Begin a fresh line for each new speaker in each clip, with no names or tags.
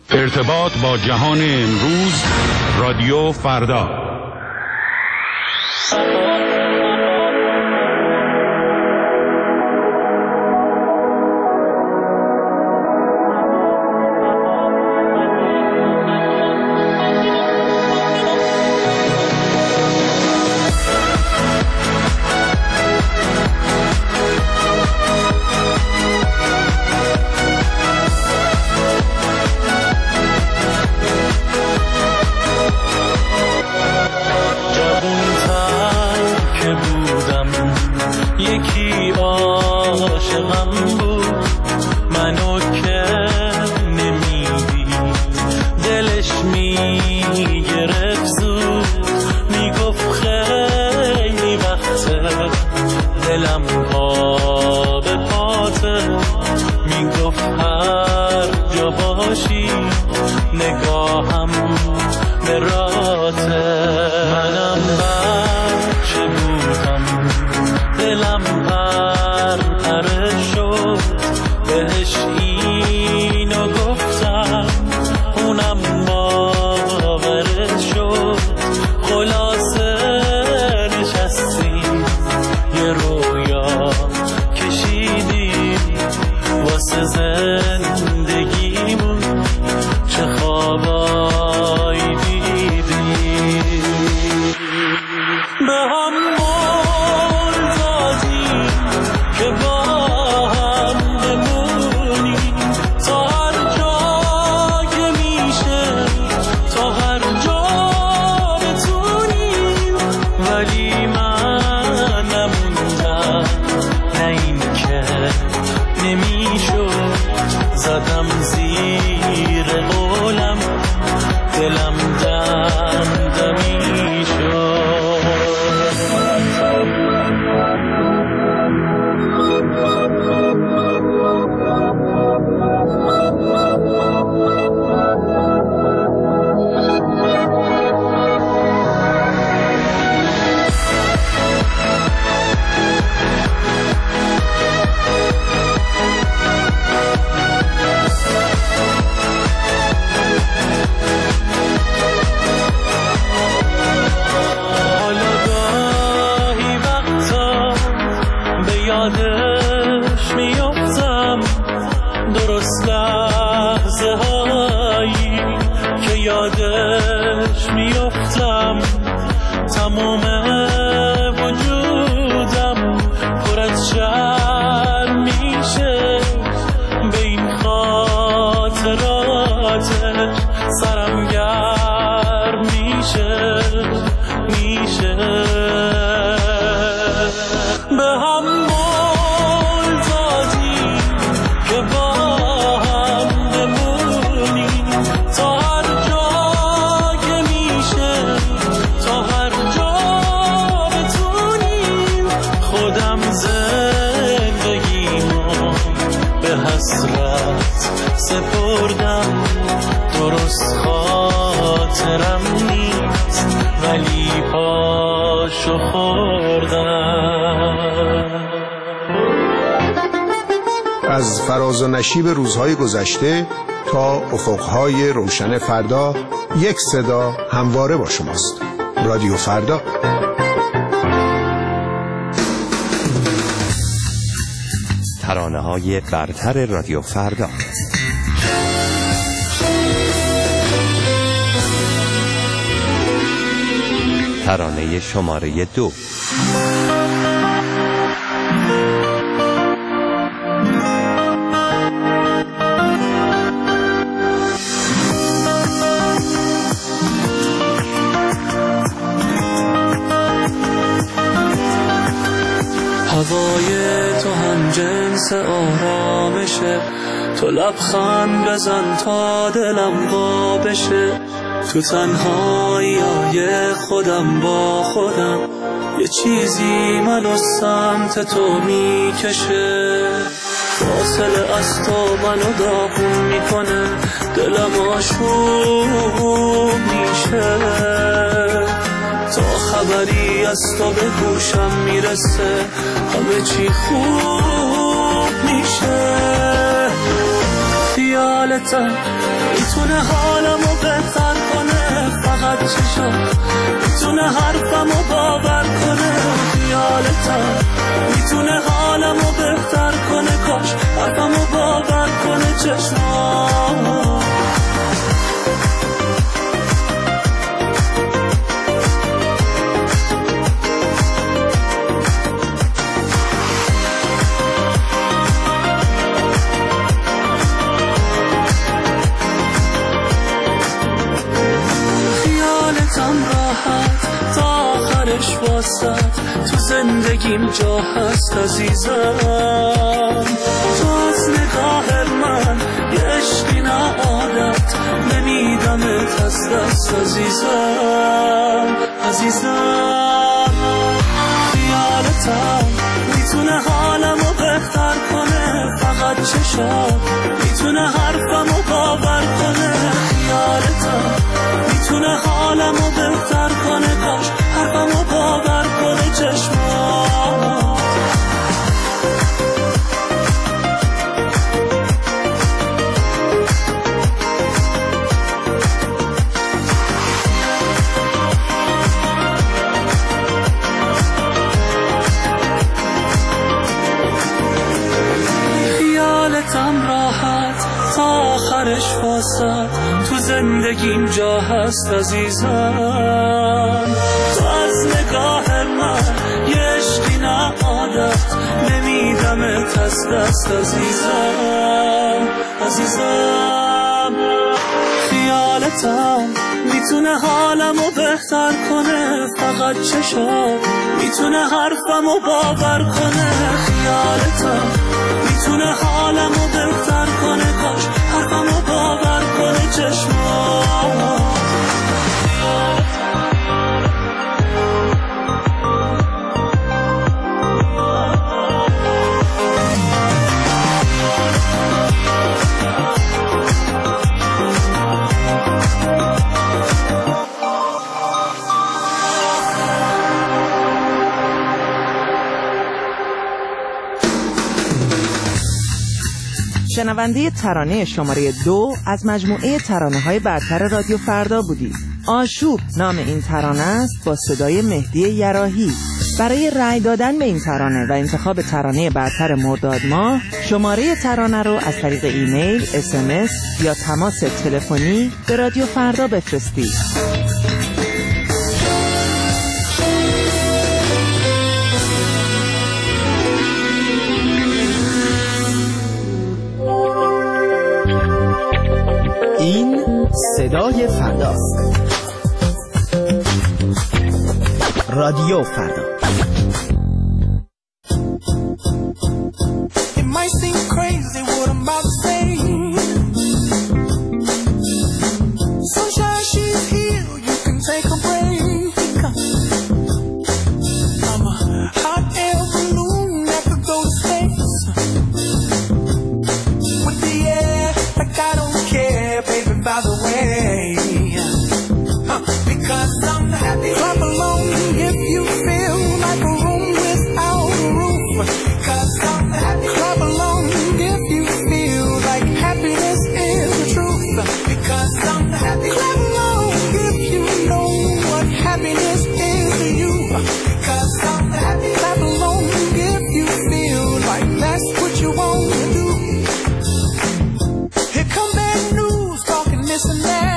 ارتباط با جهان امروز، رادیو فردا.
از فراز و نشیب روزهای گذشته تا افقهای روشن فردا، یک صدا همواره با شماست. رادیو فردا.
ترانه‌های برتر رادیو فردا. ترانه شماره 2.
هوای تو هم جنس آرامشه، تو لبخند بزن تا دلم وا بشه، تو تنهایی خودم با خودم، یه چیزی منو سمت تو میکشه، فاصله از تو منو داغون میکنه، دلم آشوب میشه، تا خبری از تو به گوشم میرسه همه چی خوب میشه. خیالتم میتونه حالمو بهتر کنه، فقط چشات میتونه حرفمو باور کنه. خیالتم میتونه حالمو بهتر کنه، کاش حرفمو باور کنه چشمات. راحت تا آخرش واسط تو زندگیم جا هست عزیزم. تو از نگاه من یه عشقی نه عادت، نمیدمت از دست عزیزم. عزیزم خیالتم میتونه حالمو بهتر کنه، فقط چشات میتونه حرفمو باور کنه. خیالتم میتونه حالمو بهتر کنه، کاش حرفمو باور کنه چشمات. خیالتم راحت تا آخرش واسط تو زندگیم جا هست عزیزم. تو از نگاه من یه عشقی نه عادت، نمیدمت از دست عزیزم. عزیزم خیالتم میتونه حالمو بهتر کنه، فقط چشات میتونه حرفمو باور کنه. خیالتم میتونه حالمو بهتر کنه، کاش حرفمو باور کنه چشمات.
شنونده ترانه شماره 2 از مجموعه ترانه‌های برتر رادیو فردا بودید. آشوب نام این ترانه است با صدای مهدی یراحی. برای رأی دادن به این ترانه و انتخاب ترانه برتر مرداد ماه، شماره ترانه رو از طریق ایمیل، SMS یا تماس تلفنی به رادیو فردا بفرستید.
این صدای فرداست. رادیو فردا.
It might seem crazy what I'm about to say. Sunshine, she's here, you can take a break. I'm a hot air balloon that could go to space. With the air, like I don't care, baby, by the way. Because I'm happy. Clap along if you feel like a room without a roof. Because I'm happy. Clap along if you feel like happiness is the truth. Because I'm happy. Clap along if you know what happiness is to you. Because I'm happy. Clap along if you feel like that's what you want to do. Here come bad news talking this and that.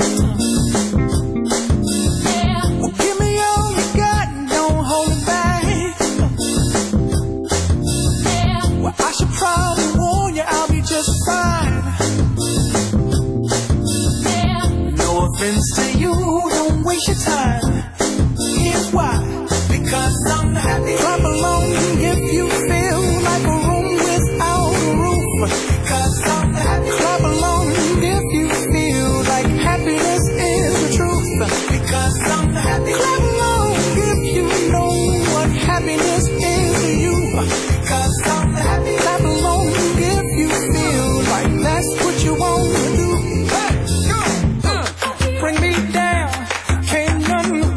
To you, don't waste your time. Here's why. Because I'm happy. Clap along if you feel like a room without a roof. Because I'm happy. Clap along if you feel like happiness is the truth. Because I'm happy. Clap along if you know what happiness is to you. Because I'm happy. Clap along if you feel like that's what you want to do. Bring me down, can't nothing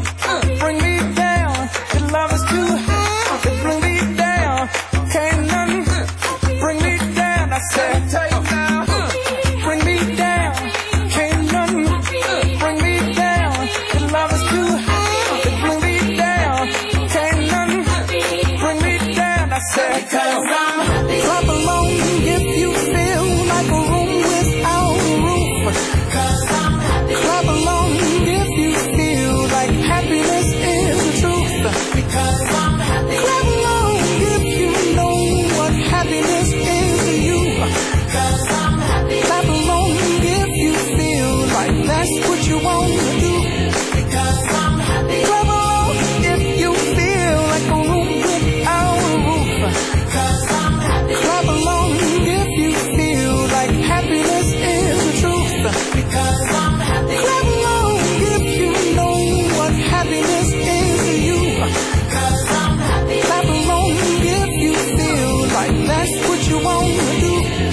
that's what you want to do. Because I'm happy. Clap along if you feel like a room without a roof. Because I'm happy. Clap along if you feel like happiness is the truth. Because I'm happy. Clap along if you know what happiness is to you. Because I'm happy. Clap along if you feel like that's what you want to do.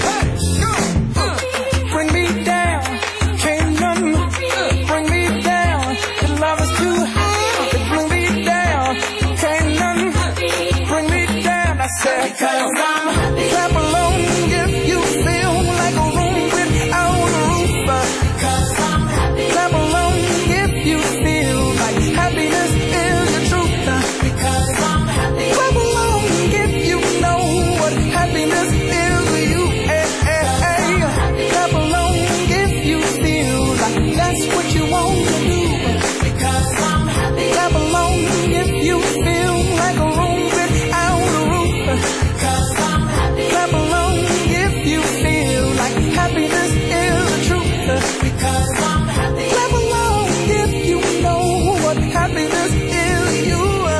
Bring me down, can't none bring me down. The love is too high. Bring me down, can't none bring me down. I said, because I'm happy. Clap along if you feel like a room without a roof. Because I'm happy. Clap along if you feel like happiness is the truth. Because I'm happy. Clap along if you know what happiness is to you. Clap along if you feel like that's what you want to do. Because I'm happy. Clap along if you feel like a room without a roof. Because I'm happy. Clap along if you feel like happiness is the truth. Because I'm happy. Clap along if you know what happiness is to you.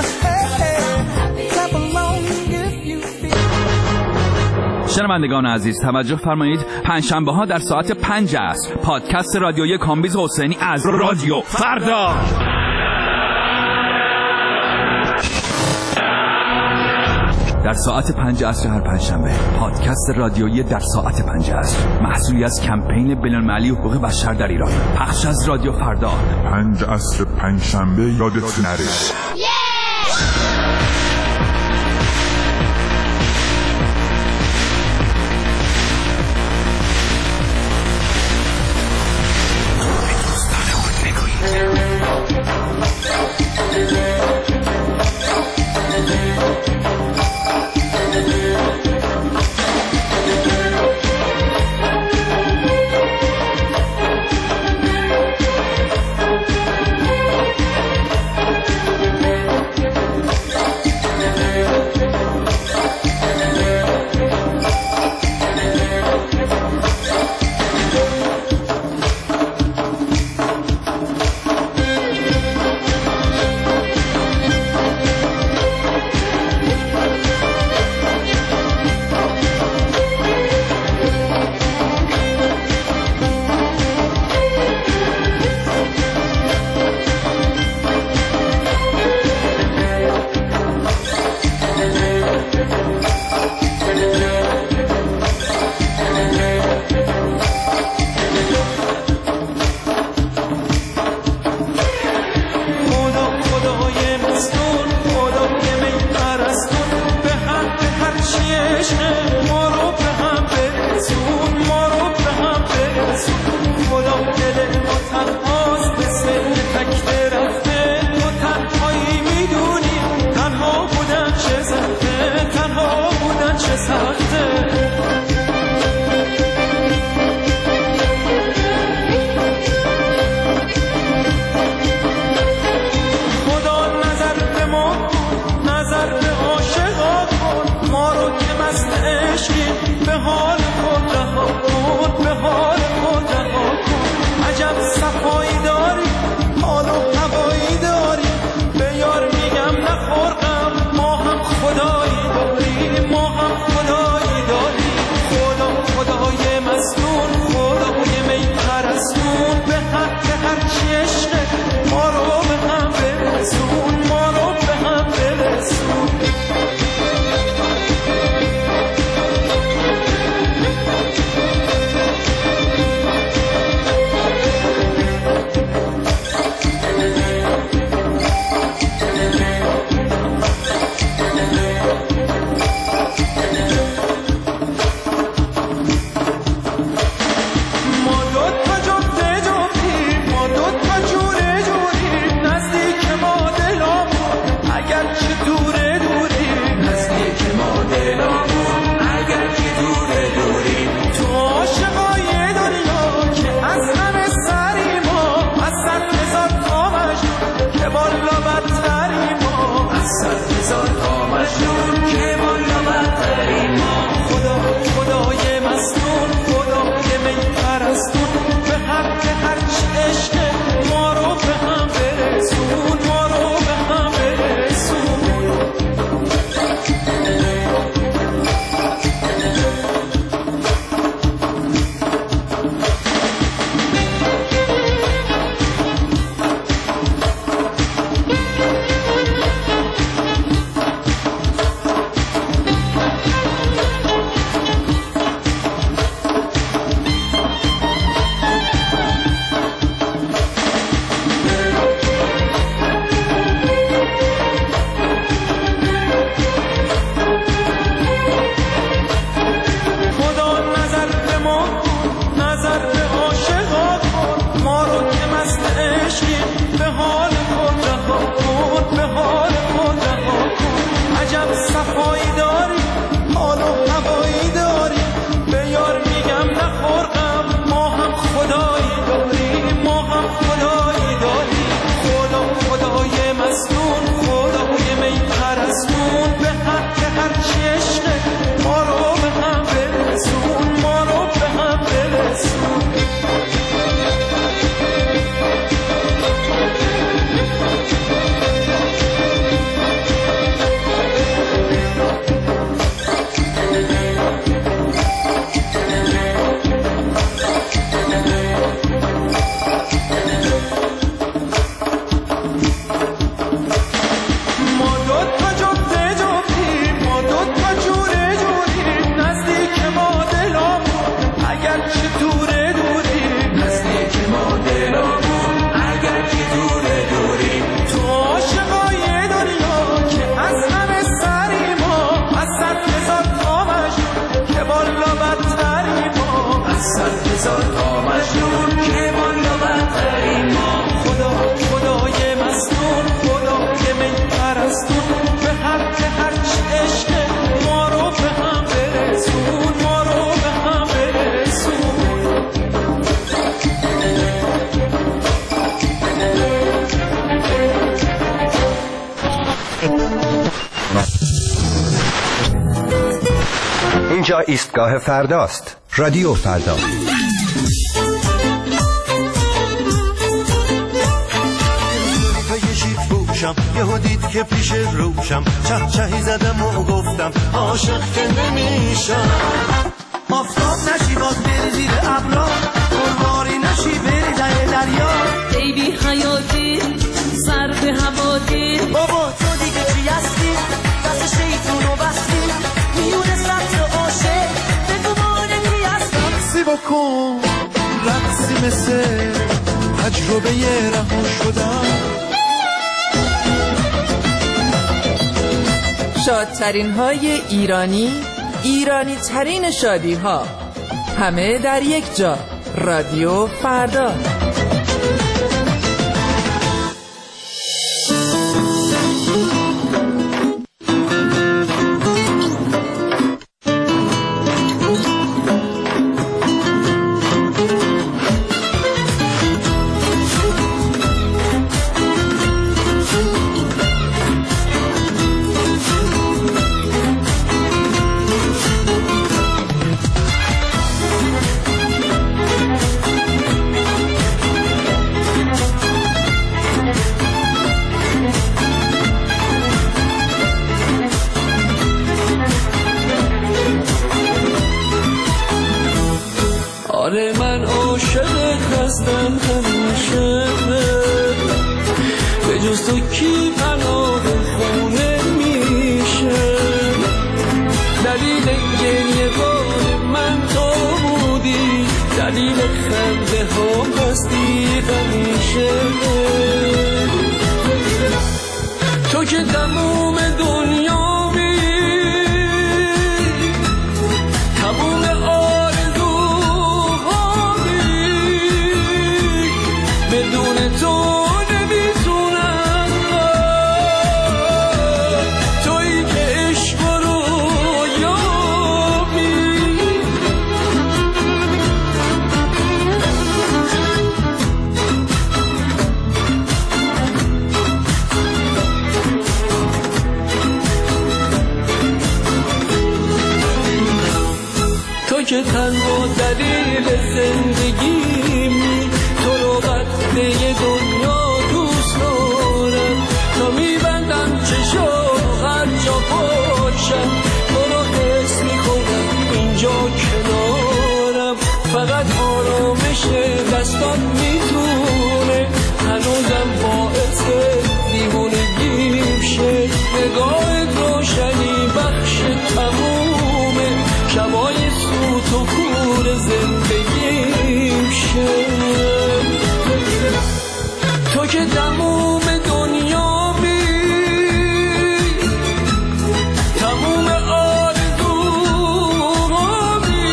Clap along if you feel.
شنوندگان عزیز توجه فرمایید، پنجشنبه ها در ساعت 5 عصر پادکست رادیویی کامبیز حسینی از رادیو فردا. در ساعت 5 عصر هر پنجشنبه پادکست رادیویی در ساعت 5 عصر محصولی از کمپین بین‌المللی حقوق بشر در ایران، پخش از رادیو فردا.
5 عصر پنجشنبه یادت نره.
ما دو تا جفته جفتی، ما دو تا جوره
اینجا ایستگاه فرداست. رادیو فردا.
یهو دید که پیش روشم چهچهی زدم و گفتم عاشق که نمیشم. آفتاب نشی باز بری زیر ابرا، قرباری نشی بری در دریا.
بیبی حیاتی سر به هوادی،
بابا تو دیگه چی هستی؟ دست شیطون و بستی میونه سبز عاشق بگو مانگی هستم. سی بکن رقصی مثل تجربه رها شدم.
شادترین های ایرانی، ایرانی ترین شادی ها، همه در یک جا. رادیو فردا.
تو که تموم دنیا بی، تموم آرزوها بی، بدون تو نمیتونم. تویی که عشق رو یابی. که تنها دلیل زندگیمی، تو رو قطعه دنیا دوست دارم. تا میبندم چشم هر جا باشم، تو رو حس میکنم اینجا کنارم. فقط آرامش دستات میتونه هنوزم باعث دیوونگیم شه. نگاهت روشنی بخش تمومه، شبای سوت و کور زندگیم شه. تو که تموم دنیا بی، تموم آرزوها بی،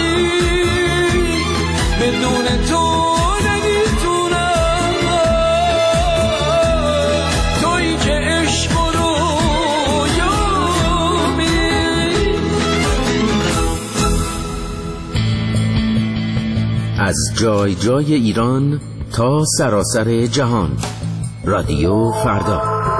بدون تو نمیتونم. تویی که عشق رو یابی.
از جای جای ایران تا سراسر جهان. رادیو فردا.